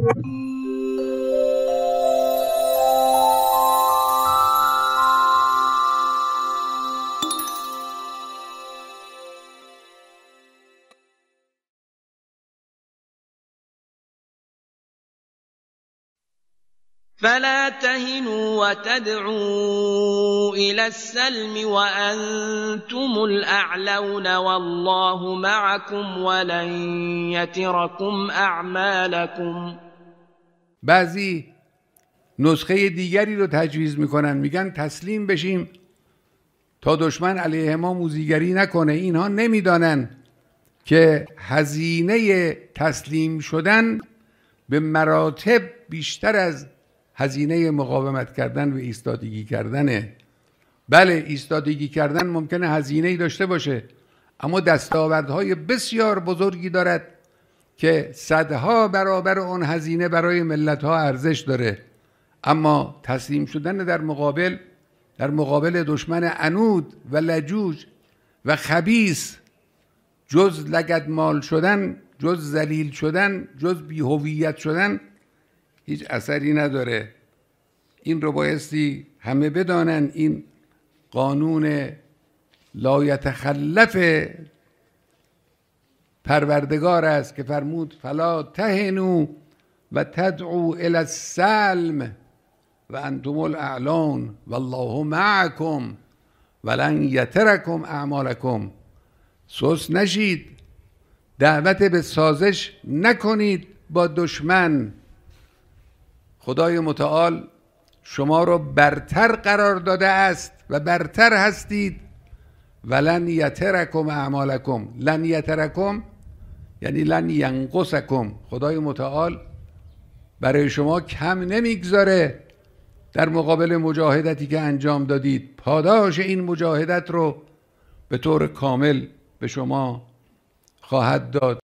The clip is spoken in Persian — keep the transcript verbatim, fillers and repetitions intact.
فلا تهنوا وتدعوا إلى السلم وأنتم الأعلون والله معكم ولن يتركم أعمالكم. بعضی نسخه دیگری رو تجویز میکنن، میگن تسلیم بشیم تا دشمن علیه ما موذیگری نکنه. اینها نمیدانن که هزینه تسلیم شدن به مراتب بیشتر از هزینه مقاومت کردن و ایستادگی کردنه. بله، ایستادگی کردن ممکنه هزینه‌ای داشته باشه، اما دستاوردهای بسیار بزرگی دارد که صدها برابر اون هزینه برای ملت‌ها ارزش داره. اما تسلیم شدن در مقابل در مقابل دشمن عنود و لجوج و خبیث، جز لگدمال شدن، جز ذلیل شدن، جز بی‌هویت شدن هیچ اثری نداره. این رو بایستی همه بدانن. این قانون لا یتخلف پروردگار است که فرمود فلا تهنوا و تدعوا الی السلم و انتم الاعلون والله معکم ولن یترکم اعمالکم. سست نشید، دعوت به سازش نکنید با دشمن. خدای متعال شما رو برتر قرار داده است و برتر هستید. ولن یترکم اعمالکم. لن یترکم یعنی لن ینقصکم. خدای متعال برای شما کم نمیگذاره در مقابل مجاهدتی که انجام دادید. پاداش این مجاهدت رو به طور کامل به شما خواهد داد.